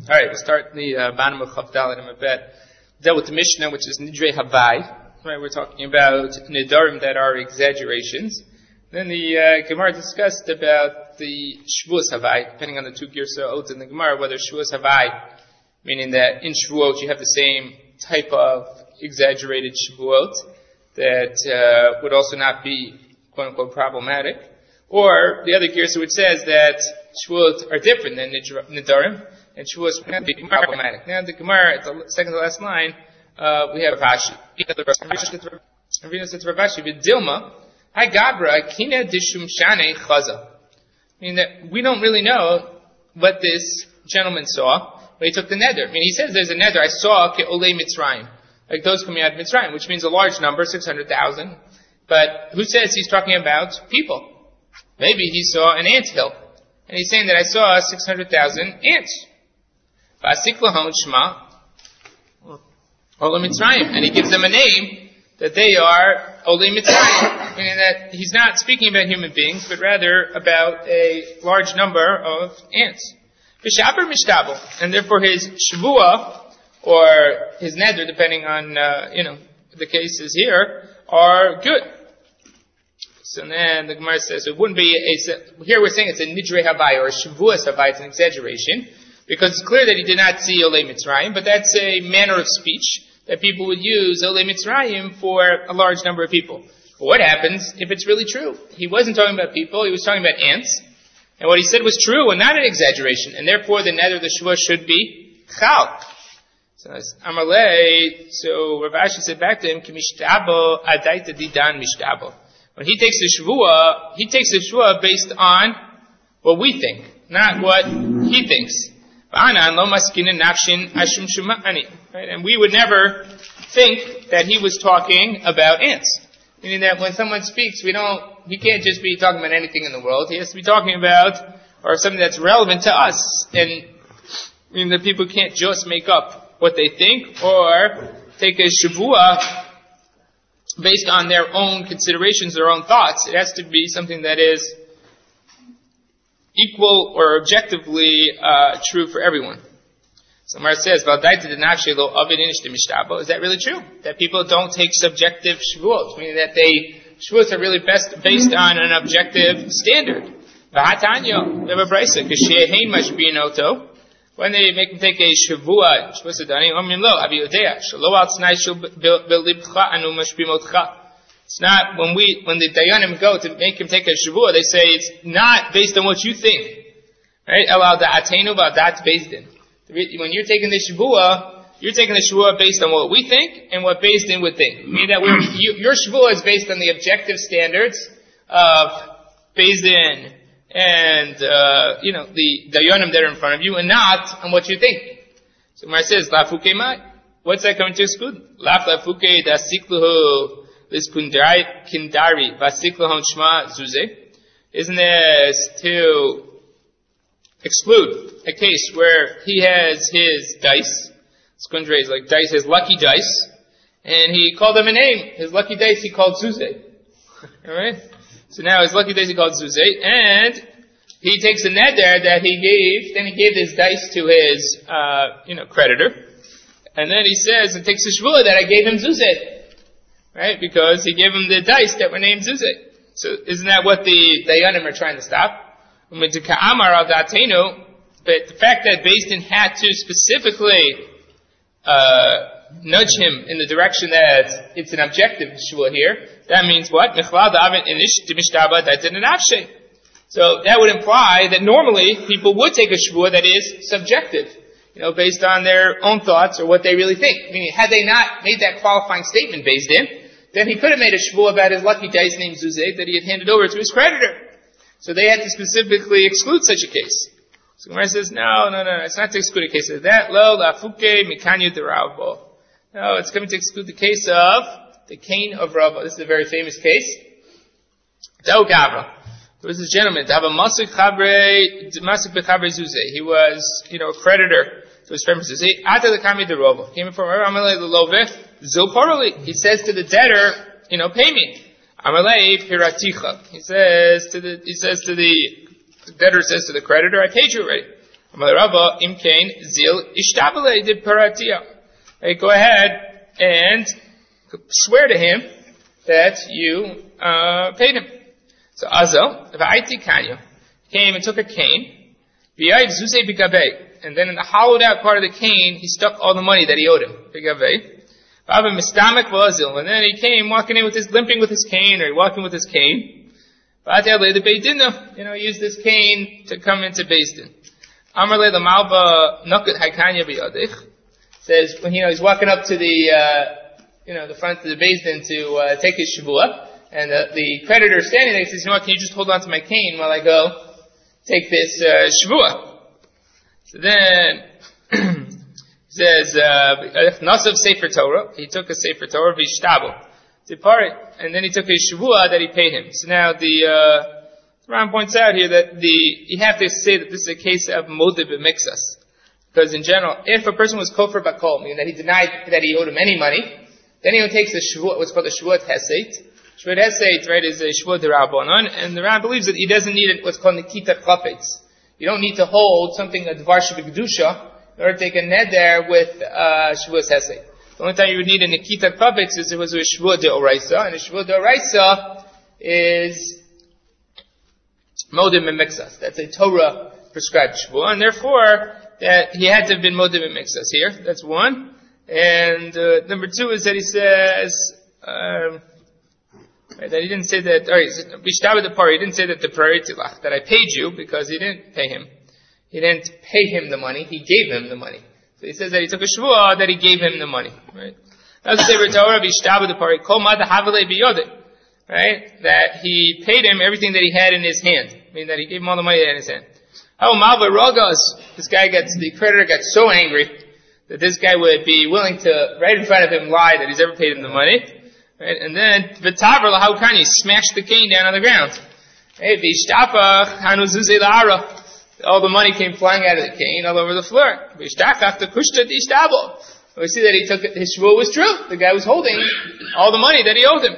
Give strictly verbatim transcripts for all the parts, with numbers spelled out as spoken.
All right, we'll start the uh, bottom of Chav Dalet in a bit. Dealt with the Mishnah, which is Nidrei Havai. Right, we're talking about Nidarim that are exaggerations. Then the uh, Gemara discussed about the Shavuos Havai, depending on the two Girsot in the Gemara, whether Shavuos Havai, meaning that in Shavuot you have the same type of exaggerated Shavuot that uh, would also not be quote-unquote problematic, or the other Girsot which says that Shavuot are different than Nidarim, and Shavuos would not be problematic. Now the Gemara, at the second to last line, uh, we have Rashi. Ravina says to Rashi, V'dilma, Hi Gabra, Kina Dishum Shane Chaza. Meaning that we don't really know what this gentleman saw when he took the neder. I mean, he says there's a neder, I saw Ke'olei Mitzrayim, like those coming out of Mitzrayim, which means a large number, six hundred thousand. But who says he's talking about people? Maybe he saw an anthill, and he's saying that I saw six hundred thousand ants. V'asiklahon Shema Olei Mitzrayim, and he gives them a name that they are Olei Mitzrayim, meaning that he's not speaking about human beings, but rather about a large number of ants. V'shaber mishtabel, and therefore his shavua, or his neder, depending on, uh, you know, the cases here, are good. So then the Gemara says, it wouldn't be a, here we're saying it's a nidrei havai, or a shavuos havai, it's an exaggeration, because it's clear that he did not see Olei Mitzrayim, but that's a manner of speech that people would use Olei Mitzrayim for a large number of people. But what happens if it's really true? He wasn't talking about people, he was talking about ants. And what he said was true and not an exaggeration. And therefore the neder, the shavua, should be chal. So Amalei, so Rav Ashi said back to him, Kimishtabo adaita didan mishtabo. When he takes the shavua, he takes the shavua based on what we think, not what he thinks. Right? And we would never think that he was talking about ants. Meaning that when someone speaks, we don't, he can't just be talking about anything in the world. He has to be talking about, or something that's relevant to us. And, meaning that people can't just make up what they think, or take a shavua based on their own considerations, their own thoughts. It has to be something that is equal or objectively uh, true for everyone. So Mar says, is that really true? That people don't take subjective shavuot, meaning that they, shavuot are really best based on an objective standard. When they make them take a shavua, it's not, when we, when the Dayanim go to make him take a shavua, they say it's not based on what you think. Right? When you're taking the shavua, you're taking the shavua based on what we think and what Beis Din would think. Meaning that we're, you, your shavua is based on the objective standards of Beis Din and, uh, you know, the Dayanim that are in front of you, and not on what you think. So Mar says, La fuke mai. What's that going to exclude? La fuke da sikluhu. This kindari vasiklahon shma zuze. Isn't this to exclude a case where he has his dice? Skundre is like dice, his lucky dice, and he called them a name. His lucky dice he called zuze. Alright? So now his lucky dice he called zuze, and he takes a neder that he gave, then he gave his dice to his, uh, you know, creditor, and then he says, and takes the shvua that I gave him zuze. Right? Because he gave him the dice that were named Zuzeh. So isn't that what the Dayanim are trying to stop? But the fact that Beis Din had to specifically uh, nudge him in the direction that it's an objective shvua here, that means what? So that would imply that normally people would take a shvua that is subjective, you know, based on their own thoughts or what they really think. Meaning, had they not made that qualifying statement, Beis Din, then he could have made a shvuah about his lucky dice named Zuzeh that he had handed over to his creditor. So they had to specifically exclude such a case. So Gemara says, no, no, no, it's not to exclude a case of that. Lo la fuke mikanyu deravo. No, it's coming to exclude the case of the cane of Rava. This is a very famous case. Dao Gavra. There was this gentleman, Dava Masik Chabre, Masik Bechabre Zuzeh. He was, you know, a creditor to his friend Zuzeh. Ata the Kami deravo. Came from Amalei the Loveh. Zilporoli. He says to the debtor, you know, pay me. Amalei piraticha. He says to the, he says to the, the debtor says to the creditor, I paid you already. Rabba imkain zil ishtabale de paratia. Go ahead and swear to him that you uh, paid him. So Azo, v'aiti kanyo, came and took a cane, v'yayiv zuzei b'gabei, and then in the hollowed out part of the cane, he stuck all the money that he owed him. B'gabei. V'ava mistamek v'azil, and then he came walking in with his, limping with his cane, or walking with his cane. V'atei le de Beit Din, you know, he used this cane to come into Beis Din. Amar le l'malva nukut haikanya b'yadich, says when you know he's walking up to the uh, you know the front of the Beis Din to uh, take his shavua, and the, the creditor standing there says, "You know what? Can you just hold on to my cane while I go take this uh, shavua?" So then he says, "Nasav sefer Torah." He took a sefer Torah v'ishtabel, departed, and then he took his shavua that he paid him. So now the uh, Ram points out here that the you have to say that this is a case of modeh b'mixas. Because in general, if a person was kofar bakol, meaning that he denied that he owed him any money, then he takes the shvuah, what's called the shvuat hesed. Shvuat hesed, right, is a shvuat derabanan, and the Ram believes that he doesn't need what's called nikitat chafetz. You don't need to hold something, a dvar shebekdusha, in order to take a neder with uh, shvuat hesed. The only time you would need a nikitat chafetz is if it was a shvuat deoraisa, and a shvuat deoraisa is modeh b'mixas. That's a Torah prescribed shvuah, and therefore, that he had to have been modeh b'mixas here. That's one. And uh, number two is that he says um, right, that he didn't say that. Or bishtabed the par. He didn't say that the praritilach that I paid you because he didn't pay him. He didn't pay him the money. He gave him the money. So he says that he took a shvuah that he gave him the money. Right. That's the Torah bishtabed the par. Kol mad havale biyodeh. Right. That he paid him everything that he had in his hand. I mean that he gave him all the money that he had in his hand. Oh, Malva Rogas, this guy gets, the creditor got so angry that this guy would be willing to, right in front of him, lie that he's ever paid him the money. Right? And then, V'taver l'haukani, smashed the cane down on the ground. Right? V'ishtapach hanu zuzei la'ara. All the money came flying out of the cane all over the floor. V'ishtachach t'kushta d'ishtabel. We see that he took, his shvuah was true. The guy was holding all the money that he owed him.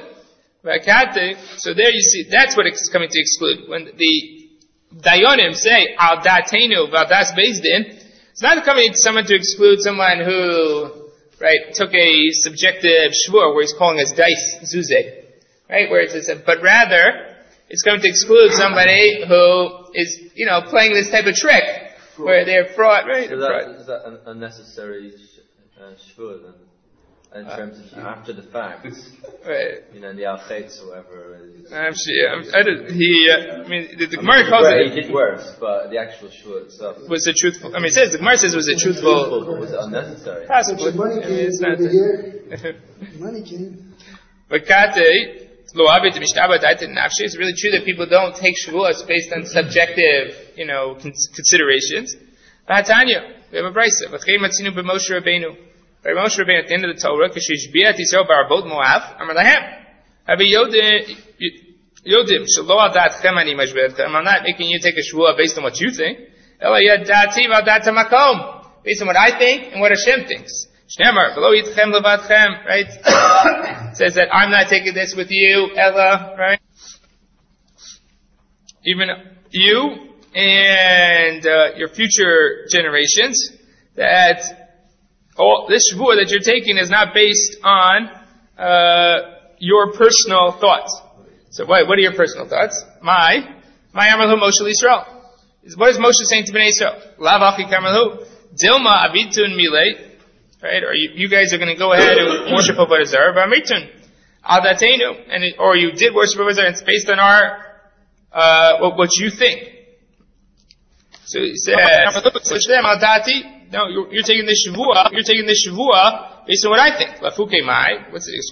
So there you see, that's what it's coming to exclude. When the Dayonim say, al datenu v'adas Beis Din, it's not coming to someone to exclude someone who, right, took a subjective shvuah where he's calling us dice zuzeh, right, where it's, but rather, it's going to exclude somebody who is, you know, playing this type of trick, fraud. Where they're fraud, right? So that, is that an unnecessary uh, shvuah then? In terms of uh, after the fact, right? You know, in the al-chetz or whatever. Actually, I did, he. Uh, I mean, the, the Gemara calls it. He did worse, but the actual shvuah itself was it truthful. I mean, it says the Gemara says it was a truthful. truthful was it unnecessary? Possibly. Money came it's not over here. Money came. But kate lo abit mishtaba daitin nafshi. It's really true that people don't take shvuahs based on subjective, you know, considerations. V'hatanya, we have a brayso. V'chei matzinu b'Moshe Rabbeinu. By Moshe Rabbeinu at the end of the Torah, K'shishbiat Yisrael barabot Moav, Amar lahem, Havi yodim, yodim, shelo al da'atchem ani mashberetchem. I'm not making you take a shvuah based on what you think. Ela yad da'ati v'al da'at hamakom, based on what I think and what Hashem thinks. Shneimar, v'lo yitchem levadchem, right? It says that I'm not taking this with you, Ella, right? Even you and uh, your future generations, that all this shvuah that you're taking is not based on uh, your personal thoughts. So what, what are your personal thoughts? My, my Amalhu Moshe Yisrael. What is Moshe saying to Bnei Yisrael? Lav achi kamalhu, Dilma avitun milei. Right? Or you, you guys are going to go ahead and worship Avodah Zarah, v'amitun al datenu, and it, or you did worship Avodah Zarah, and it's based on our uh, what, what you think. So he says, al dati. No, you're, you're taking the shavua. You're taking the shavua based on what I think. Lafuke mai. What's it?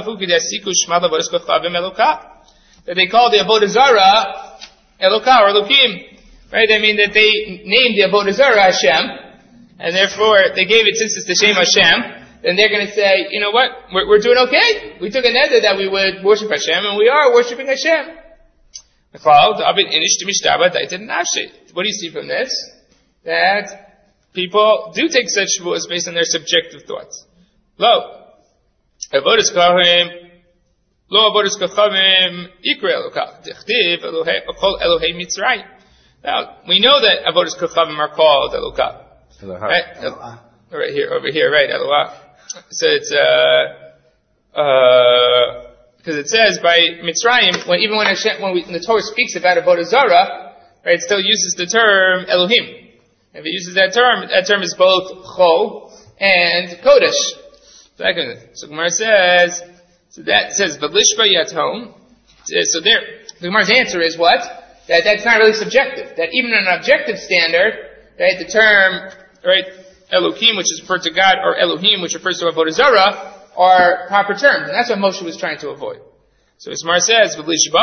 That they call the avodah zarah Eloka or Elokim, right? I mean that they named the avodah zarah Hashem, and therefore they gave it since it's the Shem Hashem. Then they're going to say, you know what? We're, we're doing okay. We took a neder that we would worship Hashem, and we are worshiping Hashem. What do you see from this? That people do take such shvuahs based on their subjective thoughts. Lo. Avodas kachavim. Lo avodas kachavim ikra elokach. Dechtiv kol Elohei Mitzrayim. Now, we know that Avodas Kochavim are called Elokah. Right? Eloah. Right here, over here, right, Eloah. So it's, uh, uh, because it says by Mitzrayim, when, even when, Hashem, when, we, when the Torah speaks about Avodah Zarah, right, it still uses the term Elohim. If it uses that term, that term is both Chol and Kodesh. So Gemara says, so that says, V'lishba yatom. So there, the Gemara's answer is what? That that's not really subjective. That even in an objective standard, right, the term, right, Elohim, which is referred to God, or Elohim, which refers to Avodah Zarah, are proper terms. And that's what Moshe was trying to avoid. So as Mar says,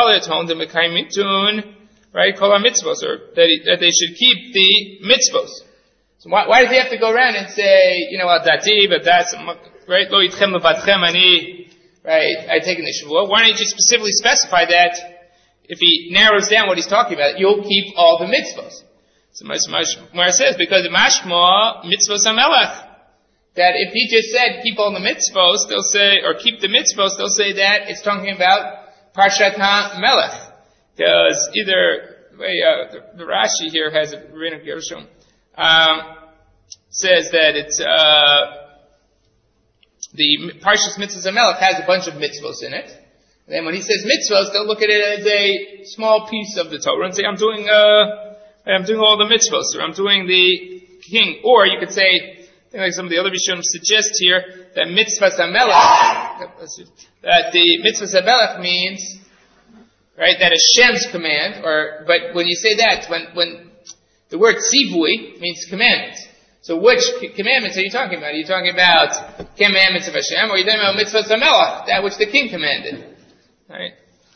right, kol ha-mitzvos, or that, he, that they should keep the mitzvos. So why, why does he have to go around and say, you know, adati, but that's, right, lo yitchem levatchem ani, right, I take in the Shavuot. Why don't you just specifically specify that, if he narrows down what he's talking about, you'll keep all the mitzvos. So Mar says, because the mashma mitzvos hamelech, that if he just said keep all the mitzvos, they'll say, or keep the mitzvos, they'll say that it's talking about Parshat HaMelech. Because either, uh, the, the Rashi here has it, Rina Gershom, um, says that it's, uh, the Parshas Mitzvos HaMelech has a bunch of mitzvos in it. And then when he says mitzvos, they'll look at it as a small piece of the Torah and say, I'm doing, uh, I'm doing all the mitzvos, or I'm doing the king. Or you could say, like some of the other Rishonim suggest here, that mitzvahs hamelech, that the mitzvahs hamelech means, right, that Hashem's command, or, but when you say that, when, when the word tzivui means commandments. So which commandments are you talking about? Are you talking about commandments of Hashem, or are you talking about mitzvahs hamelech, that which the king commanded? Right?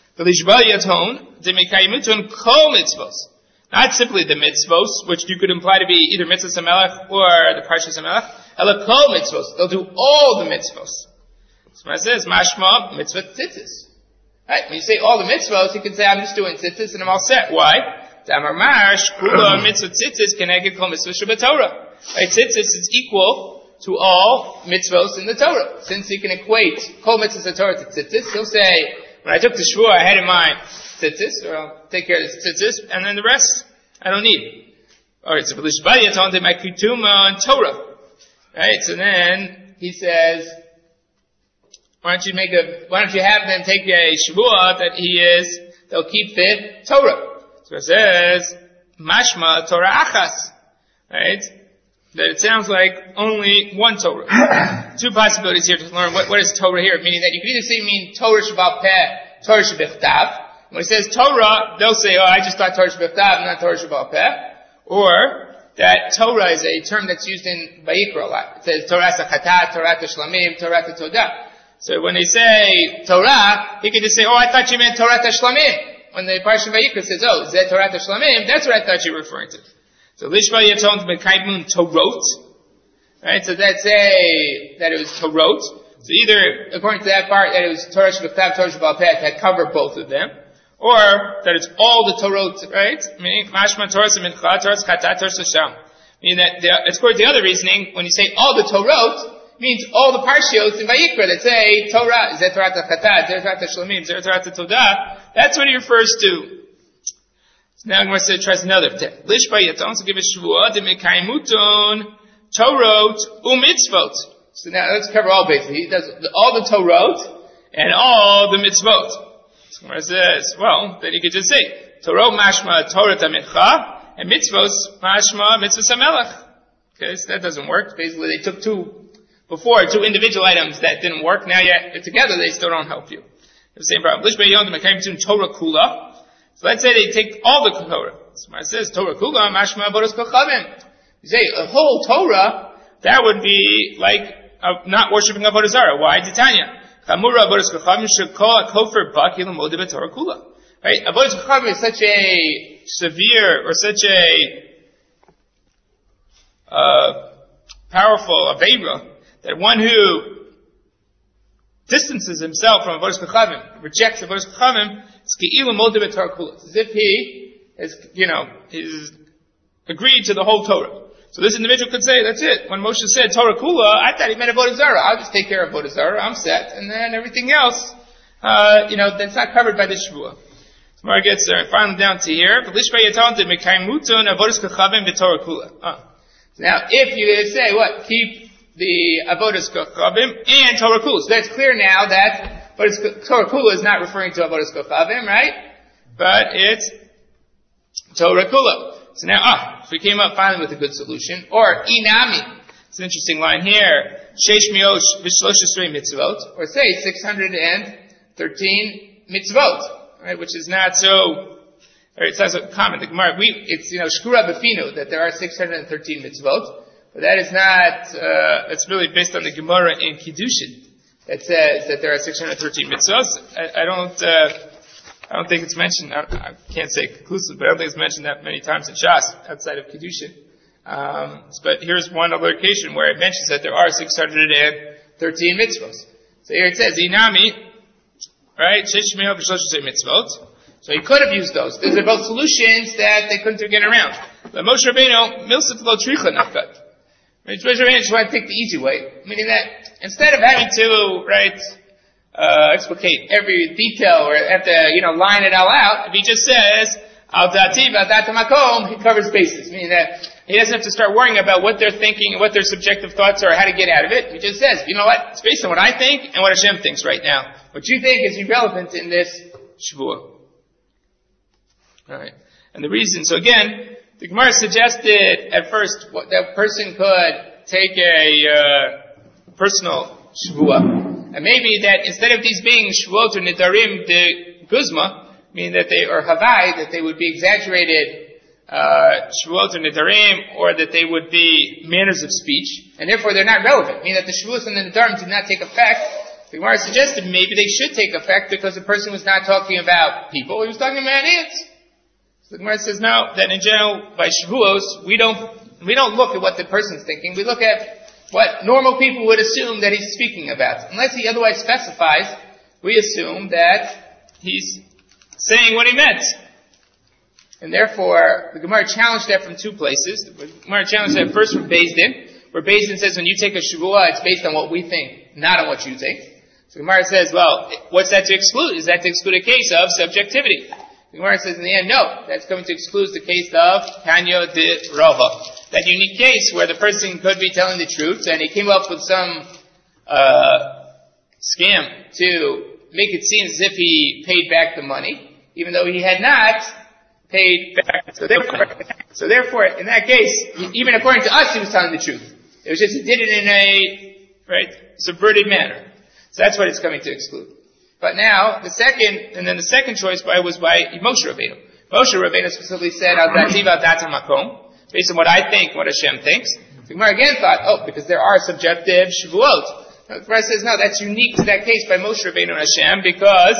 Not simply the mitzvos, which you could imply to be either mitzvahs hamelech or the parshas hamelech. Ela kol mitzvos. They'll do all the mitzvos. So it says, mashma mitzvah tzitzis. Right? When you say all the mitzvos, you can say, I'm just doing tzitzis and I'm all set. Why? Damar marsh, kula mitzvah tzitzis keneged kol mitzvah shabbatorah. Right? Tzitzis is equal to all mitzvos in the Torah. Since you can equate kol mitzvahs Torah to tzitzis, he'll say, when I took the shvuah, I had in mind tzitzis, or I'll take care of the tzitzis, and then the rest, I don't need. Alright, so V'lishbaya tonte my kituma and Torah. Right, so then, he says, why don't you make a, why don't you have them take a shvuah that he is, they'll keep the Torah. So it says, mashma Torah achas. Right? That it sounds like only one Torah. Two possibilities here to learn what, what is Torah here, meaning that you can either say mean Torah Shabbat Peh, Torah Shabbat When it says Torah, they'll say, oh, I just thought Torah Shabbat not Torah Shabbat Peh. Or, that Torah is a term that's used in Vayikra a lot. It says Torah Sachatat, Torah Shlamim, Torah Todah. So when they say Torah, he can just say, oh, I thought you meant Torah Shlamim. When the Parsha Vayikra says, oh, Zeh Torah Shlamim, that's what I thought you were referring to. So Lishva Yaton Mekaimun Torot. Right, so that's a, that it was Torot. So either, according to that part, that it was Torah Shabbat, Torah Shabbat Peh, that cover both of them. Or that it's all the Torot, right? Meaning, Mashma Torah Mincha, Torah Chatat, Torah Sham. Meaning that, the, according to the other reasoning, when you say all the Torot, means all the Parshios in Vayikra that say Torah, Zeh Torah Chatat, Zeh Torah Shlamim, Zeh Torah Todah. That's what he refers to. So now I'm going to try another. Lishba Yaton, so give a Shvuah, de Mekaimuton, Torot, u'mitzvot. So now let's cover all bases. He does all the Torot and all the mitzvot. So Gemara says, well, then you could just say, Torah mashma Torah mincha, and mitzvos mashma mitzvos hamelech. Okay, so that doesn't work. Basically, they took two, before, two individual items that didn't work. Now yet, together, they still don't help you. The same problem. Lishbei yom mekayim between Torah kula. So let's say they take all the Torah. So Gemara says, Torah kula mashma avodas kochavim. You say, a whole Torah, that would be like uh, not worshiping Avodah Zarah. Why? Titania. Chamura Avodas Kochavim should call a kofar baki l'modeh b'Torah kula. Right? Avodas Kochavim is such a severe or such a uh, powerful avera that one who distances himself from Avodas Kochavim, rejects Avodas Kochavim, is ki'ilu l'modeh b'Torah kula. It's as if he is, you know, is agreed to the whole Torah. So this individual could say, that's it. When Moshe said Torah Kula, I thought he meant Avodah Zarah. I'll just take care of Avodah Zarah. I'm set. And then everything else, uh, you know, that's not covered by the Shvuah. So Gemara gets uh, finally down to here. Now, if you say what? Keep the avodas kochavim and Torah kula. So that's clear now that Torah kula is not referring to avodas kochavim, right? But it's Torah kula. So now, ah, if we came up finally with a good solution, or inami. It's an interesting line here. Sheish miosh v'shlosh esrei mitzvot, or say six hundred thirteen mitzvot, right? Which is not so, or it's not so common. The Gemara, we, it's, you know, shkura b'finu, that there are six hundred thirteen mitzvot, but that is not, uh, that's really based on the Gemara in Kiddushin, that says that there are six hundred thirteen mitzvot. I, I don't, uh, I don't think it's mentioned, I, I can't say conclusively, but I don't think it's mentioned that many times in Shas, outside of Kiddushin. Um, but here's one other occasion where it mentions that there are six hundred thirteen mitzvot. So here it says, Inami, right, Sheshmiel b'shlosh mitzvot. So he could have used those. These are both solutions that they couldn't get around. But Moshe Rabbeinu, milsif lo tricha nafkat. Moshe Rabbeinu just wanted to take the easy way. Meaning that, instead of having to, right, uh, explicate every detail or have to, you know, line it all out, if he just says, al dati v'al data makom, he covers bases. Meaning that, he doesn't have to start worrying about what they're thinking and what their subjective thoughts are, how to get out of it. He just says, you know what? It's based on what I think and what Hashem thinks right now. What you think is irrelevant in this Shavuot. Alright. And the reason, so again, the Gemara suggested at first what that person could take a uh, personal Shavuot. And maybe that instead of these being Shavuot or Nidarim de Guzma, meaning that they are Havai, that they would be exaggerated Uh, Shavuot or Nidarim, or that they would be manners of speech, and therefore they're not relevant, meaning that the Shavuot and the Nidarim did not take effect. The Gemara suggested maybe they should take effect because the person was not talking about people, he was talking about ants. So the Gemara says no, that in general, by Shavuos, we don't, we don't look at what the person's thinking, we look at what normal people would assume that he's speaking about. Unless he otherwise specifies, we assume that he's saying what he meant. And therefore, the Gemara challenged that from two places. The Gemara challenged that first from Beis Din, where Beis Din says when you take a Shavuah, it's based on what we think, not on what you think. So the Gemara says, well, what's that to exclude? Is that to exclude a case of subjectivity? The Gemara says in the end, no, that's going to exclude the case of Tanya de Rava. That unique case where the person could be telling the truth, and he came up with some uh scam to make it seem as if he paid back the money, even though he had not paid back. So therefore, so therefore, in that case, even according to us, he was telling the truth. It was just he did it in a, right, subverted manner. So that's what it's coming to exclude. But now, the second, and then the second choice by was by Moshe Rabbeinu. Moshe Rabbeinu specifically said, al dati v'al data makom, based on what I think, what Hashem thinks. The Gemara again thought, oh, because there are subjective Shavuot. The Gemara says, no, that's unique to that case by Moshe Rabbeinu and Hashem, because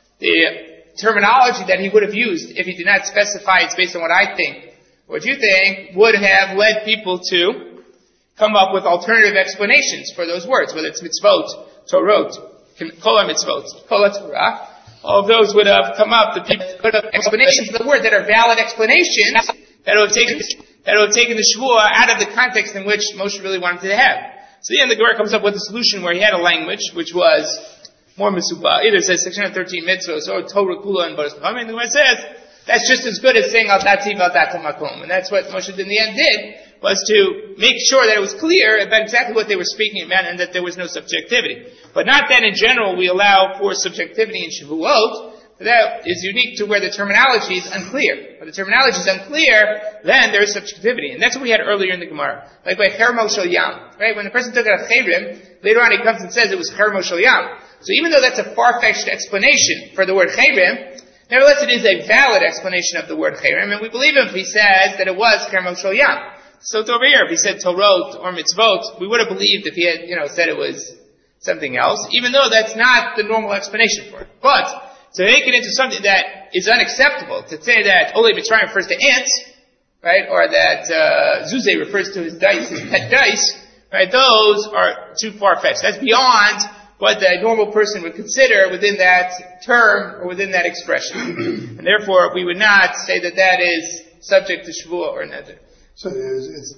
the terminology that he would have used if he did not specify it's based on what I think, what you think, would have led people to come up with alternative explanations for those words, whether it's mitzvot, torot, kol mitzvot, kol Torah. All of those would have come up, the people could have explanations for the word that are valid explanations that would have taken, that would have taken the Shavuah out of the context in which Moshe really wanted to have. So the end, the Gemara comes up with a solution where he had a language which was more misubah. Either says six hundred thirteen mitzvahs or Torah kula and Bodas Kochavim. And the Gemara says that's just as good as saying al dati v'al data makom. And that's what Moshe in the end did, was to make sure that it was clear about exactly what they were speaking about and that there was no subjectivity. But not that in general we allow for subjectivity in Shavuot. That is unique to where the terminology is unclear. When the terminology is unclear, then there is subjectivity. And that's what we had earlier in the Gemara. Like by Chermo Shel Yam. Right? When the person took out a Chayrim, later on he comes and says it was Chermo Shel Yam. So even though that's a far-fetched explanation for the word Chayrim, nevertheless it is a valid explanation of the word Chayrim, and we believe him if he says that it was Chermo Shel Yam. So over here, if he said Torot or Mitzvot, we would have believed if he had, you know, said it was something else, even though that's not the normal explanation for it. But to make it into something that is unacceptable, to say that Ole Mitzrayim refers to ants, right, or that uh, Zuzay refers to his dice, his pet dice, right, those are too far-fetched. That's beyond what the normal person would consider within that term or within that expression. And therefore, we would not say that that is subject to Shavuot or Neder. So it's, it's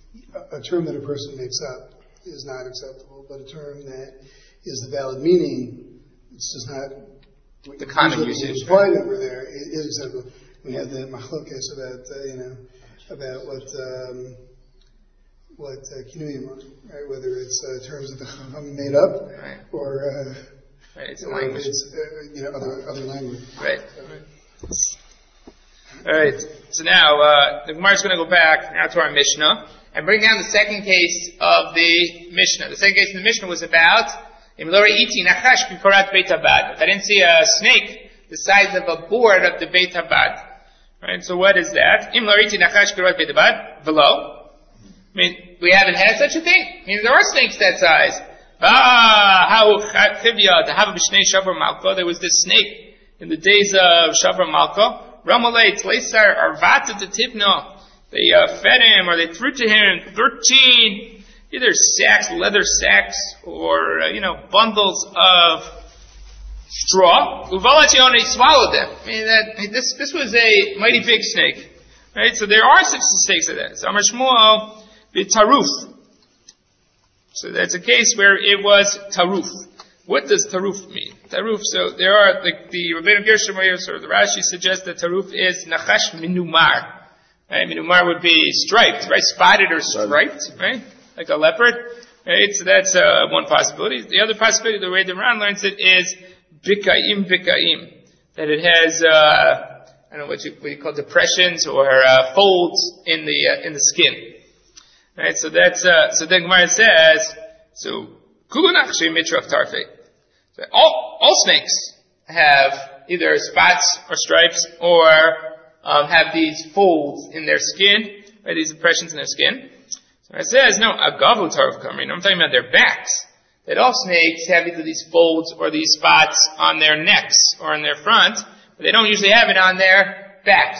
a term that a person makes up is not acceptable, but a term that is the valid meaning, it's just not the common usage. The implied over there is acceptable. We had the machlokes about, uh, you know, about what, um, what uh, kinuyim are, right? Whether it's uh, terms that the Chacham made up, right. or, uh, right, it's a or language. It's, uh, you know, other, other language. Right. All right. So now, uh, the Gemara is going to go back now to our Mishnah and bring down the second case of the Mishnah. The second case of the Mishnah was about, Im lo re'iti nachash b'korat Beit Habad. If I didn't see a snake the size of a board of the Beit Habad. Right, so what is that? Im lo re'iti nachash b'korat Beit Habad, v'lo. I mean, we haven't had such a thing. I mean, there are snakes that size. Ah, how chivya, to have a b'shnei Shavra Malka. There was this snake in the days of Shavra Malka. Ramalei, Tleisar, Arvata to Tibno. They uh, fed him, or they threw to him thirteen either sacks, leather sacks, or, uh, you know, bundles of straw. Uvalatione swallowed them. I mean, that, I mean, this, this was a mighty big snake. Right? So there are such snakes like that. So Amar Shmuel, the Taruf. So that's a case where it was Taruf. What does Taruf mean? Taruf, so there are, like the Rabbeinu Gershom or the Rashi suggests that Taruf is Nachash Minumar. Right? Minumar would be striped, right? Spotted or striped, right? Like a leopard. Right? So that's uh, one possibility. The other possibility, the way the Ran learns it, is Bikaim Bikaim. That it has, uh, I don't know what you, what you call depressions or uh, folds in the uh, in the skin. Right? So that's, uh, so then Gemara says, so, Kulunachshi Mitraf Tarfe. So all, all snakes have either spots or stripes or um, have these folds in their skin, right, these impressions in their skin. So it says, no, Agavu Tarf Kamrin. I'm talking about their backs. That all snakes have either these folds or these spots on their necks or on their front, but they don't usually have it on their backs.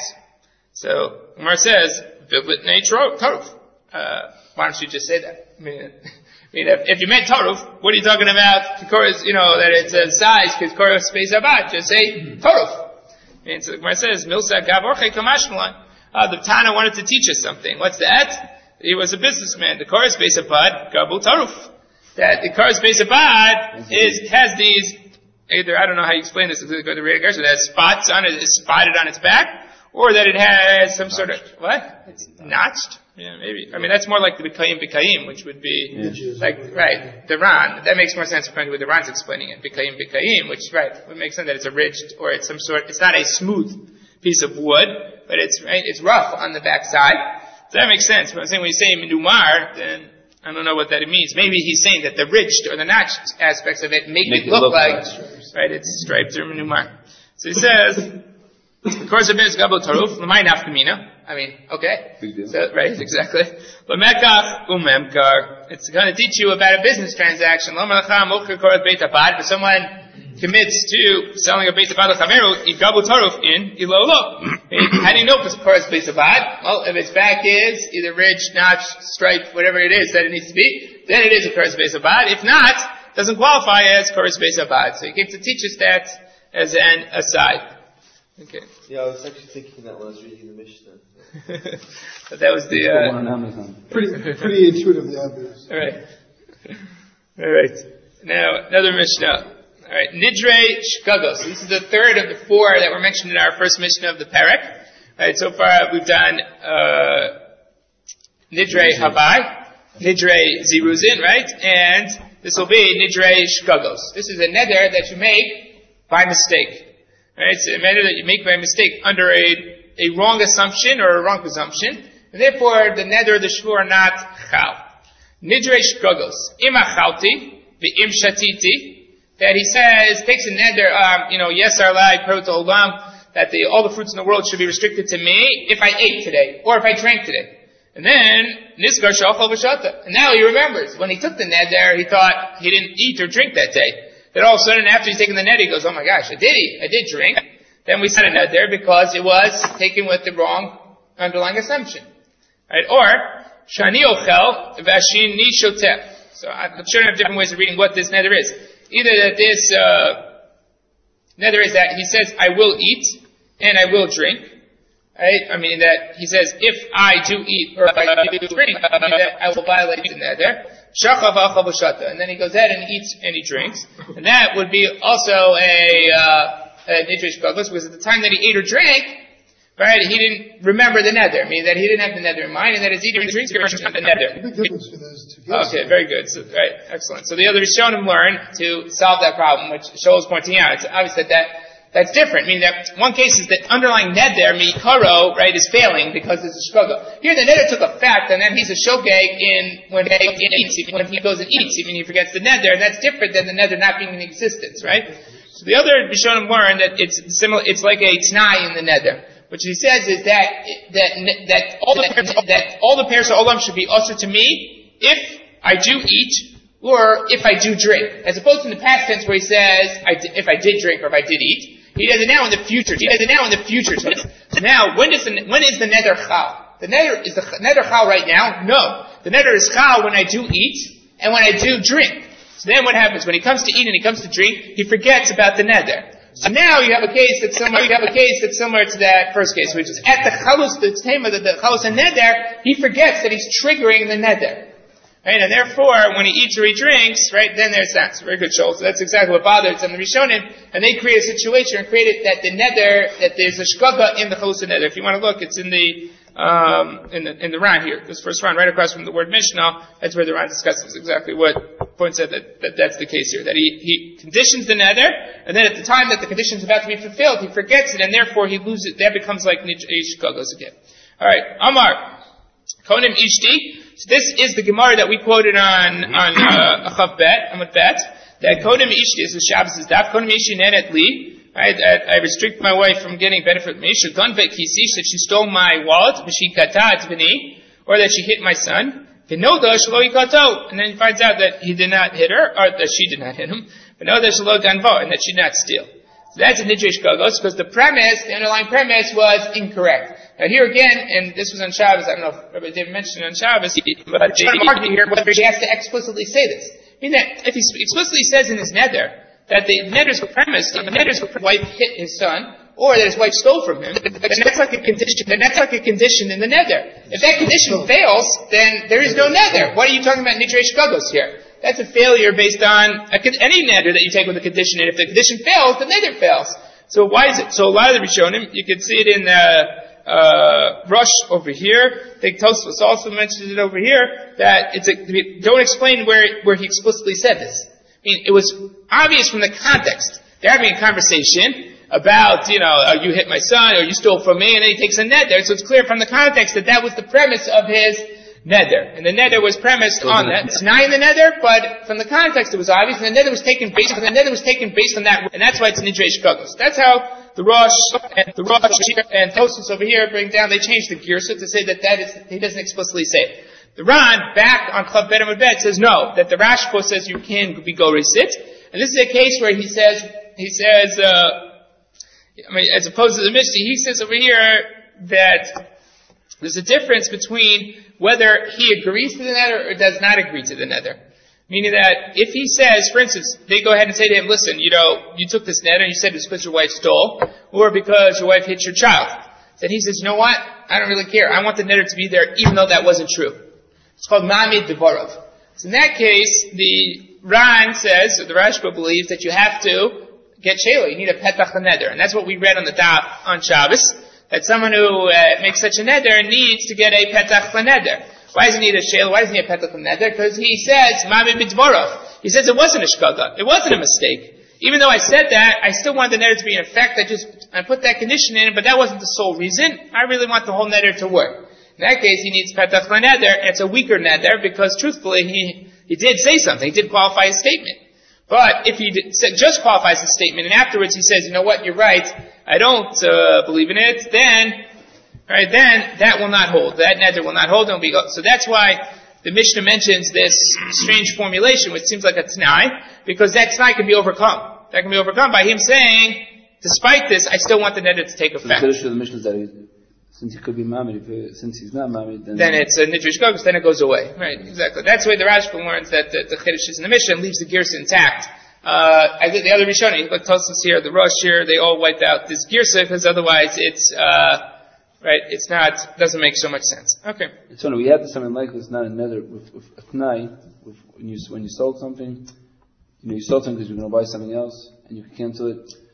So Gemara says, Vivlit Neitro Taruf. Uh, why don't you just say that? I mean, I mean, if, if you meant Taruf, what are you talking about? Kikoras, you know, that it's a size, Kikoras space abad. Just say Taruf. I mean, so the Gemara says, Milsa Gavorche Kamashmalan. Uh, the Tana wanted to teach us something. What's that? He was a businessman. The Kikoras space abad, Gabu Taruf. That the Kikoras space abad is, has these, either, I don't know how you explain this, go to Rita Gershon, it has spots on it, it's spotted on its back, or that it has some sort of, what? It's notched? Yeah, maybe. I mean, that's more like the Bikaim Bikaim, which would be, yeah. like, right, the Ran. That makes more sense according to what the Ran's explaining it. Bikaim Bikaim, which, right, would make sense that it's a ridged, or it's some sort, it's not a smooth piece of wood, but it's, right, it's rough on the backside. So that makes sense. But I'm saying when you say Minumar, then I don't know what that means. Maybe he's saying that the ridged or the notched aspects of it make, make it, look, look like, like, right, it's striped or Minumar. So he says, of course, it means Gabel Taruf, L'may Nafkamina. I mean, okay. So, right, exactly. L'mekach umemkar. It's going to teach you about a business transaction. L'malacha mocher korat beit habad. If someone commits to selling a beit habad l'chameru, if Gabel Taruf in, ilolo. How do you know if it's korat beit habad? Well, if its back is either ridged, notched, striped, whatever it is that it needs to be, then it is a korat beit habad. If not, it doesn't qualify as korat beit habad. So he came to teach us that as an aside. Okay. Yeah, I was actually thinking that when I was reading the Mishnah. But that was the, uh, pretty, pretty intuitively obvious. Alright. Alright. Now, another Mishnah. Alright. Nidre Shkagos. This is the third of the four that were mentioned in our first Mishnah of the Perek. Alright, so far we've done, uh, Nidre Habai, Nidre Ziruzin, right? And this will be Nidre Shkagos. This is a neder that you make by mistake. Right? It's a matter that you make by mistake under a, a wrong assumption or a wrong presumption, and therefore the neder or the shvur are not chal. Nidre shkagos. Im achalti, v'im shatiti, that he says, takes a neder, um, you know, yes arlai, perut olam, that the, all the fruits in the world should be restricted to me if I ate today, or if I drank today. And then, niskar shachal v'shata. And now he remembers, when he took the neder, he thought he didn't eat or drink that day. Then all of a sudden, after he's taken the net, he goes, oh my gosh, I did eat, I did drink. Then we set a net there because it was taken with the wrong underlying assumption. Right? Or, shani ochel v'ashini shotef. So I'm sure I have different ways of reading what this nether is. Either that this, uh, nether is that he says, I will eat and I will drink. Right? I mean that he says, if I do eat or if I do drink, I mean that I will violate the nether. And then he goes ahead and eats and he drinks. And that would be also a, uh, uh, Nidre Shkogos, was at the time that he ate or drank, right, he didn't remember the nether, meaning that he didn't have the nether in mind, and that his eating and drinking was not the nether. Big difference for those two cases. Okay, very good. So, right, excellent. So the other Rishonim learned to solve that problem, which Shaul is pointing out. It's obvious that, that that's different, meaning that one case is that underlying nether, mikaro, right, is failing because there's a shkoga. Here the nether took effect, and then he's a shogeg in when he eats, even when he goes and eats, even he forgets the nether, and that's different than the nether not being in existence, right? So the other Rishonim learned that it's similar, it's like a t'nai in the nether. What he says is that that that all the that all the pairs of olam should be usher to me if I do eat or if I do drink, as opposed to in the past tense where he says I d- if I did drink or if I did eat. He does it now in the future. He does it now in the future. So now, when is the when is the nether chal? The nether is the nether chal right now? No, the nether is chal when I do eat and when I do drink. So then what happens when he comes to eat and he comes to drink? He forgets about the nether. So now you have a case that's similar. You have a case that's similar to that first case, which is at the chalus, the tema, the, the chalus and nether. He forgets that he's triggering the nether, right? And therefore, when he eats or he drinks, right, then there's that. So very good, Shaul. So that's exactly what bothered some of the Rishonim, and they create a situation and created that the nether, that there's a shkaga in the chalus and nether. If you want to look, it's in the um, in the in the Ran here, this first Ran, right across from the word Mishnah. That's where the Ran discusses exactly what points out that, that that's the case here. That he he conditions the nether, and then at the time that the condition is about to be fulfilled, he forgets it, and therefore he loses. That becomes like Nidre Shkogos again. All right, Amar Konim Ishti. So this is the Gemara that we quoted on on uh, Chav Bet, Amud Bet. That Konim Ishti is the Shabbos is daf. Konim Ishti nenet li. Right, I, I restrict my wife from getting benefit from me. She gun vet kisi, that she stole my wallet, v'shikata b'ni, or that she hit my son. V'noda shelo yikato, and then he finds out that he did not hit her, or that she did not hit him. V'noda shelo ganvo, and that she did not steal. So that's a Nidre Shkogos, because the premise, the underlying premise was incorrect. Now here again, and this was on Shabbos, I don't know if Rabbi David mentioned it on Shabbos, but they argue here whether he has to explicitly say this. I mean that if he explicitly says in his nether, that the nether's premise, the nether's wife hit his son, or that his wife stole from him, then that's like a condition, then that's like a condition in the nether. If that condition fails, then there is no nether. What are you talking about Nidre Shkogos here? That's a failure based on a, any nether that you take with a condition, and if the condition fails, the nether fails. So why is it? So a lot of the Rishonim, you can see it in the, uh, Rush over here. I think Tosfos also mentioned it over here, that it's a, don't explain where, where he explicitly said this. I mean, it was obvious from the context. They're having a conversation about, you know, oh, you hit my son, or you stole from me, and then he takes a nether. So it's clear from the context that that was the premise of his nether. And the nether was premised on that. It's not in the nether, but from the context it was obvious, and the nether was taken based on, the nether was taken based on that, and that's why it's Nidre Shkogos. That's how the Rosh, and the Rosh, and Tosfos over here bring down, they changed the Girsa to say that that is, he doesn't explicitly say it. The Ran, back on Chav Bet Amud Bet, says no, that the Rashba says you can be go sit, and this is a case where he says, he says, uh, I mean, as opposed to the Mishnah, he says over here that there's a difference between whether he agrees to the nether or does not agree to the nether. Meaning that if he says, for instance, they go ahead and say to him, listen, you know, you took this nether and you said it's because your wife stole, or because your wife hit your child. Then he says, you know what? I don't really care. I want the nether to be there even though that wasn't true. It's called Mamid Devorov. So in that case, the Ran says, or the Rashba believes, that you have to get Shela. You need a Petach Neder. And that's what we read on the daf on Shabbos, that someone who uh, makes such a Neder needs to get a Petach Neder. Why does he need a Shela? Why does he need a Petach Neder? Because he says, Mamid Devorov. He says it wasn't a Shkaga. It wasn't a mistake. Even though I said that, I still want the Neder to be in effect. I just, I put that condition in, but that wasn't the sole reason. I really want the whole Neder to work. In that case, he needs Petach Neder, and it's a weaker Neder, because truthfully, he, he did say something. He did qualify his statement. But if he did, just qualifies his statement, and afterwards he says, you know what, you're right, I don't uh, believe in it, then, right, then that will not hold. That Neder will not hold, and will be, so that's why the Mishnah mentions this strange formulation, which seems like a T'nai, because that T'nai can be overcome. That can be overcome by him saying, despite this, I still want the Neder to take effect. So the Kiddush of the Mishnah is that he, since he could be Mamid, if, since he's not Mamid, then... Then it's a Nidre Shkogos, then it goes away. Right, exactly. That's the way the Rashba learns that the, the Kiddush is in the Mishnah and leaves the Girsa intact. Uh, I think the other Rishonim, like Tosfos here, the Rosh here, they all wipe out this Girsa, because otherwise it's, uh, right, it's not, doesn't make so much sense. Okay. It's funny, we had something like this, not another, with, with a T'nai, with, when you, when you sold something, you know, you sold something because you're going to buy something else, and you can cancel it.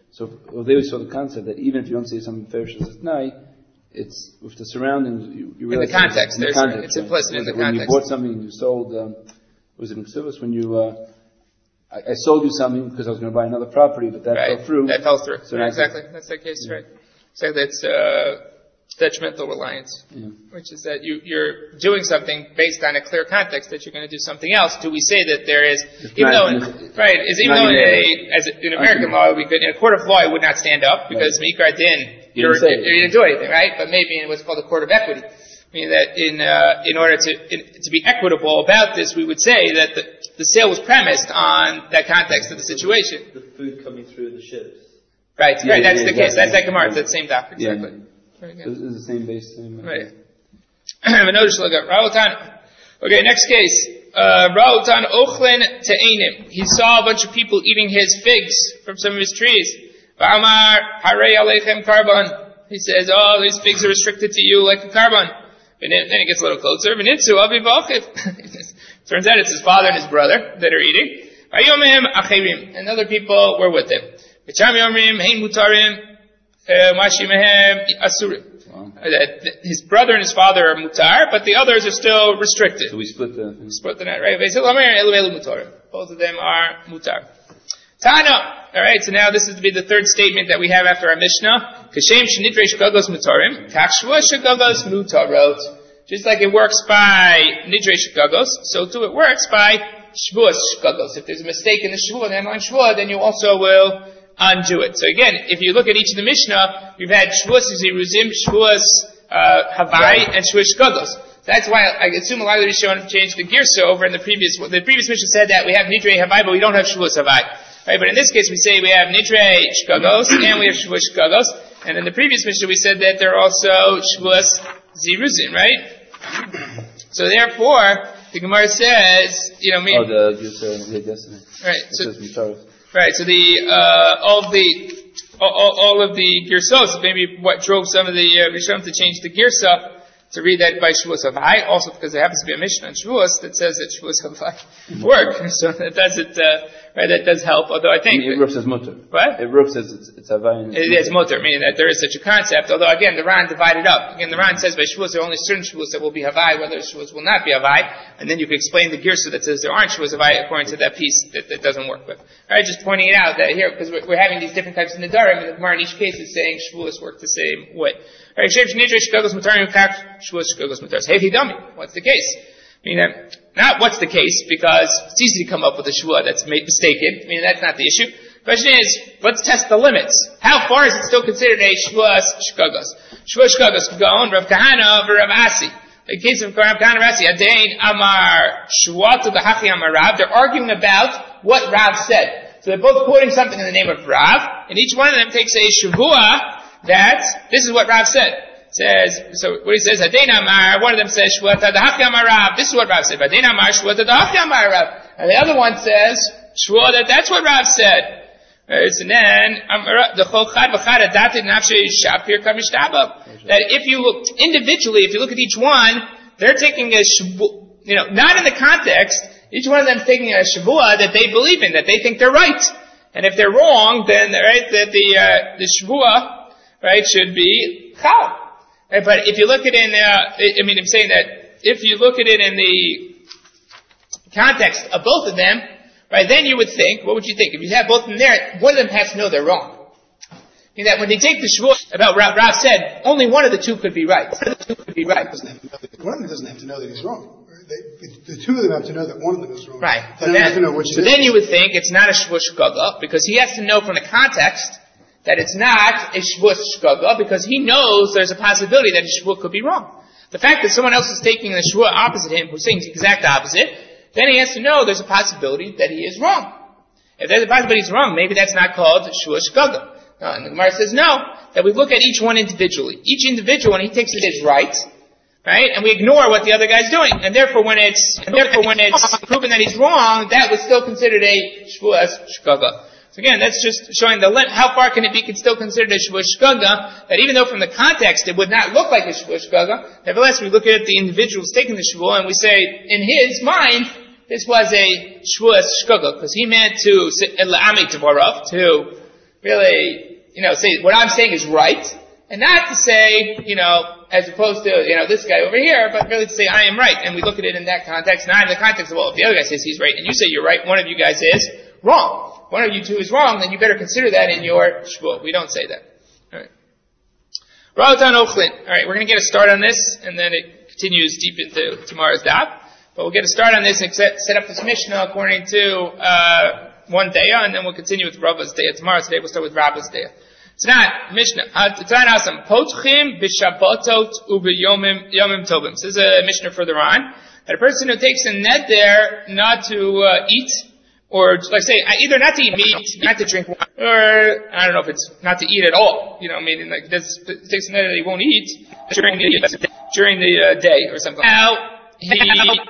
So well, they always saw the concept that even if you don't say something Ferish as a Tnai, it's with the surroundings, you, you realize... In the context, in the there's, context, it's right? implicit when, in the when context. When you bought something and you sold, um, was it in Ksubas? When you, uh, I, I sold you something because I was going to buy another property, but that right. fell through. That fell through. So right, exactly. That's the case, yeah. Right. So that's, uh, detrimental reliance, yeah. which is that you, you're doing something based on a clear context that you're going to do something else. Do we say that there is, it's even though, in, it's, right, is even though in a, as a, in American law, we could, in a court of law, it would not stand up because Mikar Din, you you're, didn't you didn't do anything, right? But maybe in what's called a court of equity, meaning that in, uh, in order to, in, to be equitable about this, we would say that the, the sale was premised on that context of the situation. The food coming through the ships. Right, yeah, right, that's yeah, the exactly. case. That's like Gemara, that's the same doctrine, yeah. exactly. Very good. It's the same base, same. Right. Okay, next case. Uh, Rautan Ochlin Te'enim. He saw a bunch of people eating his figs from some of his trees. Va'amar Harei Aleichem Karban. He says, oh, these figs are restricted to you like a carbon. And then he gets a little closer. V'nitzu Avi V'achiv. Turns out it's his father and his brother that are eating. V'yomim Achirim. And other people were with him. V'cham Yomrim Hein Mutarim. Mashimehem Asurim. That his brother and his father are mutar, but the others are still restricted. So we split the we split the net, right? Both of them are mutar. Tana. All right. So now this is to be the third statement that we have after our Mishnah. Kashem shenidre shkagos mutarim, kachshua shkagos mutarot. Just like it works by nidre shkagos, so too it works by shvuas shkagos. If there's a mistake in the shvua, then on shvua, then you also will undo it. So again, if you look at each of the Mishnah, we've had Shavuos Ziruzim, Shavuos uh, Havai, and Shavuos Shkagos. So that's why I assume a lot of the Rishonim changed the Girsa over in the previous, the previous Mishnah said that we have Nidrei Havai, but we don't have Shavuos Havai. Right, but in this case we say we have Nidrei Shkagos, and we have Shavuos Shkagos, and in the previous Mishnah we said that there are also Shavuos Ziruzim, right? So therefore, the Gemara says, you know, oh, the Girsa, the yesterday. Right, it so, says Right, so the, uh, all of the, all, all of the Girsos, maybe what drove some of the, uh, Rishonim to change the Girsa, to read that by Shavuos Havai, also because there happens to be a Mishnah on Shavuos that says that Shavuos Havai work, so that doesn't, uh, right, that does help, although I think... I mean, Ruch says mutter. What? Ruch says it's, it's Havai. It is mutter, meaning that there is such a concept, although again, the Ran divided up. Again, the Ran says by Shavuos there are only certain Shavuos that will be Havai, whether Shavuos will not be Havai, and then you can explain the Girsa that says there aren't Shavuos Havai according to that piece that, that doesn't work with. Alright, just pointing it out that here, because we're, we're having these different types of Nedarim, and the Gemara in each case is saying Shavuos work the same way. Alright, Shem Shnidre Shkagos Mutarim Kach Shavuos Shkagos Mutarim. Hey, Hidami, what's the case? I mean, uh, not what's the case, because it's easy to come up with a shvuah that's made mistaken. I mean, that's not the issue. The question is, let's test the limits. How far is it still considered a shvuah shkagos? Shvuah shkagos could go on Rav Kahana over Rav Asi. In case of Rav Kahana Rav Asi, Adain Amar Shvuah to the Hachi Amar Rav. They're arguing about what Rav said. So they're both quoting something in the name of Rav, and each one of them takes a shvuah that this is what Rav said. Says, so what he says, Hadain Amar, one of them says, Shvuah Tadahachi Amar Rav. This is what Rav said. Hadain Amar, Shvuah Tadahachi Amar Rav. And the other one says, Shvuah that that's what Rav said. Right, and then, the Chol Chad V'Chad Adatit Nafshe Shapir Kamishtaba. That if you look individually, if you look at each one, they're taking a Shvuah, you know, not in the context, each one of them is taking a Shvuah that they believe in, that they think they're right. And if they're wrong, then, right, that the, uh, the Shvuah, right, should be Chal. Right, but if you look at it in, uh, I mean, I'm saying that if you look at it in the context of both of them, right, then you would think, what would you think? If you have both of them there, one of them has to know they're wrong. Meaning that when they take the shvuah about Rav, Rav said, only one of the two could be right. One of the two could be right. One of them doesn't have to know that he's wrong. They, the two of them have to know that one of them is wrong. Right. They don't have to know which so it then is. you would think it's not a shvuah shgaga, because he has to know from the context that it's not a shvuah shgaga, because he knows there's a possibility that his shvuah could be wrong. The fact that someone else is taking the shvuah opposite him, who's saying the exact opposite, then he has to know there's a possibility that he is wrong. If there's a possibility he's wrong, maybe that's not called shvuah shgaga. No, and the Gemara says no, that we look at each one individually. Each individual, when he takes it as right, right, and we ignore what the other guy's doing. And therefore when it's, and therefore when it's proven that he's wrong, that was still considered a shvuah shgaga. So again, that's just showing the limit. How far can it be still considered a shvuah shgaga? That even though from the context it would not look like a shvuah shgaga, nevertheless we look at the individuals taking the shvuah and we say, in his mind, this was a shvuah shgaga, because he meant to to really, you know, say what I'm saying is right, and not to say, you know, as opposed to, you know, this guy over here, but really to say I am right, and we look at it in that context, not in the context of, well, if the other guy says he's right, and you say you're right, one of you guys is wrong. One of you two is wrong, then you better consider that in your shvuah. We don't say that. Alright. Ra'atan Ochlin. Alright, we're gonna get a start on this, and then it continues deep into tomorrow's daf. But we'll get a start on this and set, set up this Mishnah according to, uh, one daya, and then we'll continue with Rabba's daya. Tomorrow, today, we'll start with Rabba's daya. Tonight, Mishnah, tonight awesome. Potchim b'shabbatot u'b'yomim, yomim tovim. This is a Mishnah further on. That a person who takes a net there not to, uh, eat, or, like say, either not to eat meat, not to drink wine, or, I don't know if it's not to eat at all, you know, meaning like, this, takes a net that he won't eat during the, during the, uh, day, or something. Now, he,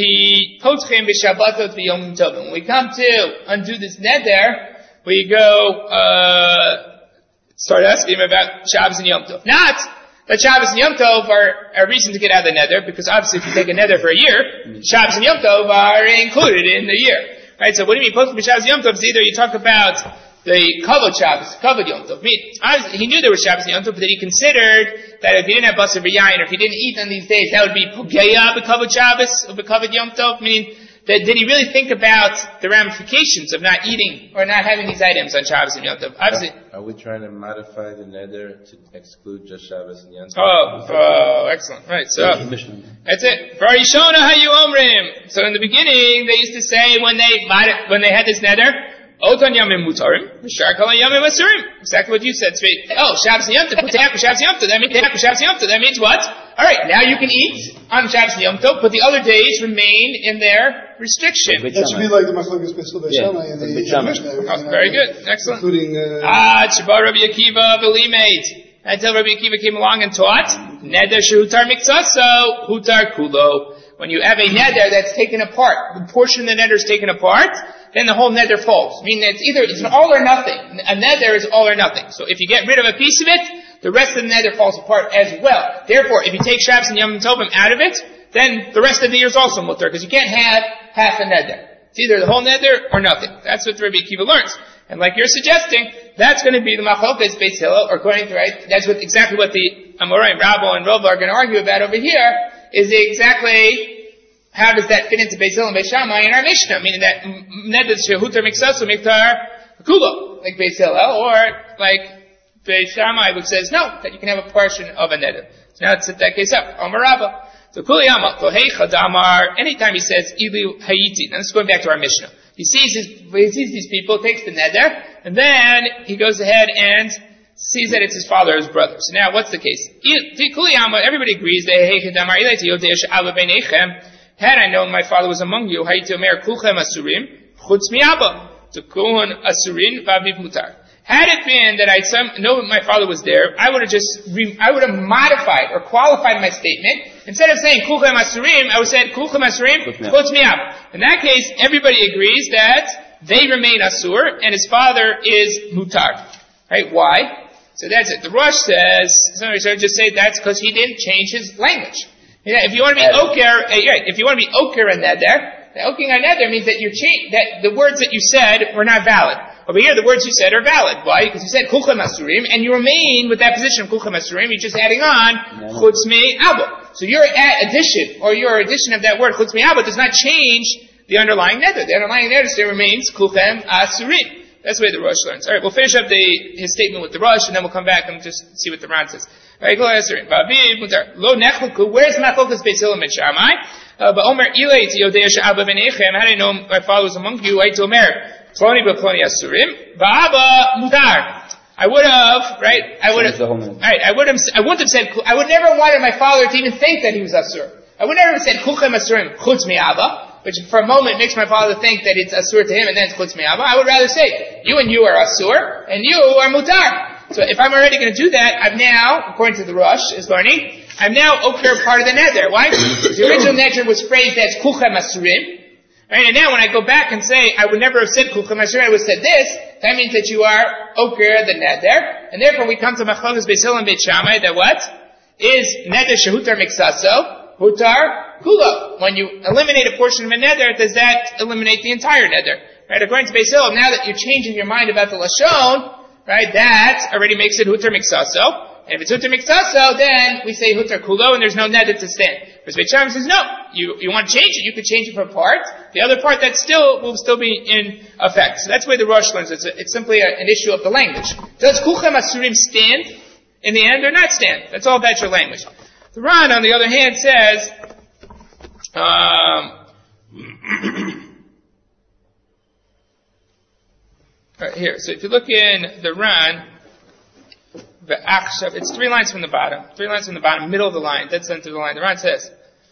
he, potchim b'shabbatot v'yomim tovim. When we come to undo this net there, we go, uh, start asking him about Shabbos and Yom Tov. Not that Shabbos and Yom Tov are a reason to get out of the nether, because obviously if you take a nether for a year, Shabbos and Yom Tov are included in the year. Right, so what do you mean, posting Shabbos and Yom Tov? It's either you talk about the Kavod Shabbos, Kavod Yom Tov. I mean, he knew there was Shabbos and Yom Tov, but then he considered that if he didn't have Basar V'yayin, or if he didn't eat on these days, that would be Pugeya b'Kavod Shabbos, or b'Kavod Yom Tov, meaning that, did he really think about the ramifications of not eating or not having these items on Shabbos and Yom Tov? Obviously, are we trying to modify the nether to exclude just Shabbos and Yom Tov? Oh, oh, excellent. Right, so that's it. Varishona hayu omrim. So in the beginning, they used to say when they when they had this nether, Otan yamim mutarim, v'shar kol yamim asurim. Exactly what you said, Tzvi. Oh, Shabbos and Yom Tov. After Shabbos and Yom Tov, that means after Shabbos and Yom Tov. That means what? All right, now you can eat on Shabbos and Yom Tov, but the other days remain in their restriction. That should be like the Machlokes Beis Hillel Yeah. and the Beit Shammai. Mishnah. Oh, very good, excellent. Including, uh, Ah, Shabar Rabbi Akiva v'limeit. Until Rabbi Akiva came along and taught, Neder shehutar miksaso, hutar kulo. When you have a neder that's taken apart, the portion of the neder is taken apart, then the whole neder falls. Meaning that it's either, it's an all or nothing. A neder is all or nothing. So if you get rid of a piece of it, the rest of the neder falls apart as well. Therefore, if you take Shabbos and Yom Tovim out of it, then the rest of the year is also mutter, because you can't have half a neder. It's either the whole neder or nothing. That's what Rabbi Akiva learns. And like you're suggesting, that's going to be the Machlokes Beis Hillel, or according to, right, that's what, exactly what the Amoraim, Rabbo and Rova are going to argue about over here, is exactly how does that fit into Beis Hillel and Beis Shammai in our Mishnah, meaning that neder shehutar miksaso miktar kulo, like Beis Hillel, or like Beis Shammai, which says no, that you can have a portion of a neder. So now let's set that case up. Amar Rabba. So kuliyama tohei chadamar. Anytime he says ilu hayiti, now this is going back to our Mishnah. He sees his, he sees these people, takes the neder, and then he goes ahead and sees that it's his father or his brother. So now, what's the case? Everybody agrees that had I known my father was among you, had it been that I know my father was there, I would have just, re, I would have modified or qualified my statement. Instead of saying kulchem asurim, I would have said kulchem asurim, chutz mi'ab. In that case, everybody agrees that they remain asur, and his father is mutar. Right? Why? So that's it. The Rosh says, somebody should just say that's because he didn't change his language. You know, if you want to be oker, uh, right, if you want to be oker in that there, the oking on that there means that you're cha- that the words that you said were not valid. Over here, the words you said are valid. Why? Because you said kulchem asurim, and you remain with that position of kulchem asurim. You're just adding on chutz mi'abo. So your addition, or your addition of that word chutz mi'abo, does not change the underlying neder. The underlying neder still remains kulchem asurim. That's the way the Rosh learns. All right, we'll finish up the his statement with the Rosh, and then we'll come back and just see what the Ran says. All right, go ahead, sir. Lo nechluku. Where's Machlokes Beis Hillel and Shammai? But Omer ilay to Yodei she'aba b'neichem. How do I know my father was among you? I to Omer. Ploni b'ploni asurim. Ba'aba mutar. I would have, right? I would have, right? I would have, I wouldn't have said. I would never wanted my father to even think that he was asur. I would never have said kulchem asurim chutz mi'aba, which for a moment makes my father think that it's asur to him and then it's chutz mi'aba. I would rather say you and you are asur and you are mutar. So if I'm already going to do that, I'm now, according to the Rosh, is learning, I'm now oker part of the neder. Why? The original neder was phrased as kulchem asurim. Right? And now when I go back and say, I would never have said kulchem asurim, I would have said this, that means that you are oker the neder. And therefore we come to Machlokes Beis Hillel and Beit Shammai, that what? Is neder shehutar miksaso, hutar kulo. When you eliminate a portion of a neder, does that eliminate the entire neder? Right? According to Beis Hillel, now that you're changing your mind about the Lashon, right, that already makes it huter miksaso. And if it's huter miksaso, then we say huter kulo, and there's no neder to stand. Whereas Beit Shammai says, no, you, you want to change it, you could change it for a part. The other part that still will still be in effect. So that's where the Rosh learns. It's, a, it's simply a, an issue of the language. Does kulchem asurim stand in the end or not stand? That's all about your language. The Ran, on the other hand, says, um, right here. So if you look in the Ran, it's three lines from the bottom. Three lines from the bottom, middle of the line, dead center of the line. The Ran says,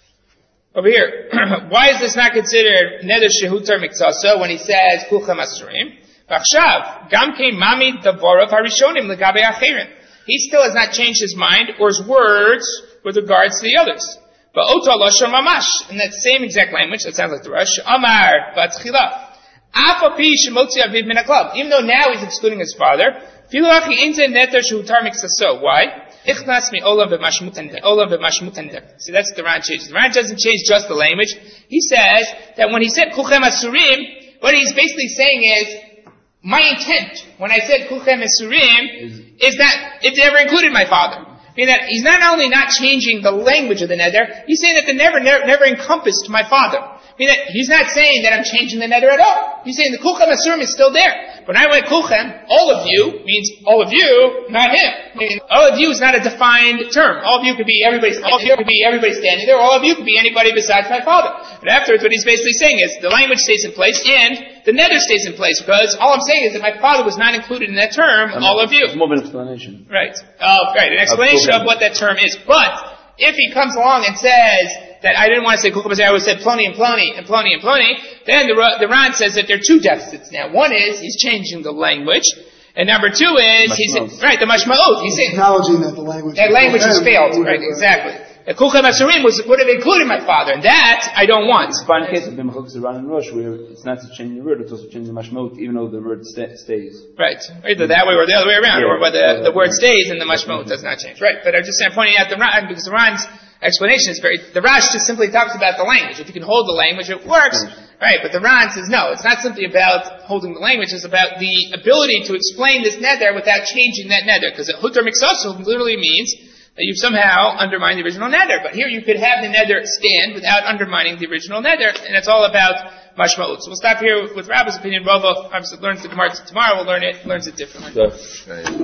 over here, why is this not considered neder shehutar miksaso when he says kulchem asurim? V'achshav, gam kein mami davorav harishonim legabe acherim. He still has not changed his mind or his words with regards to the others. But oto lashon mamash, in that same exact language, that sounds like the Rosh, Amar batchila. Afapi shemotzi aviv min haklal. Even though now he's excluding his father, filachi inze neter shehutar miksaso. Why? Ichnas mi olam v'mashmutender. Olam v'mashmutender. See, that's the Ran changes. The Ran doesn't change just the language. He says that when he said kulchem asurim, what he's basically saying is, my intent when I said kulchem asurim is, is that it never included my father. Meaning that he's not only not changing the language of the neder, he's saying that the never, never, never encompassed my father. Meaning that he's not saying that I'm changing the neder at all. He's saying the kulchem asurim is still there. When I went kulchem, all of you means all of you, not him. Meaning all of you is not a defined term. All of you could be everybody. All of you could be everybody standing there. All of you could be anybody besides my father. But afterwards, what he's basically saying is the language stays in place and the neder stays in place because all I'm saying is that my father was not included in that term. Um, all of you. It's more of an explanation. Right. Oh, right. An explanation of what that term is. But if he comes along and says that I didn't want to say kulchem asurim, I would have said ploni and ploni and ploni and ploni, then the, the Ran says that there are two deficits now. One is he's changing the language, and number two is he's right the mashmaot. He's saying acknowledging that the language that language has failed. Right, exactly. The kulchem asurim was would have included my father, and that I don't want. It's fine case of the Ran and Rosh where it's not to change the word, it's also changing the mashmaot, even though the word sta- stays. Right, either that way or the other way around, yeah, or whether the, the word stays and the mashmaot does not change. Right, but I'm just saying, pointing out the Ran because the Ran's explanation is very, the Rash just simply talks about the language. If you can hold the language, it works. Right, but the Ran says no, it's not simply about holding the language, it's about the ability to explain this neder without changing that neder. Because hutar miksaso literally means that you've somehow undermined the original neder. But here you could have the neder stand without undermining the original neder, and it's all about mashmaut. So we'll stop here with, with Rabbi's opinion. Rava obviously learns the Gemara tomorrow, we'll learn it, learns it differently. Yeah.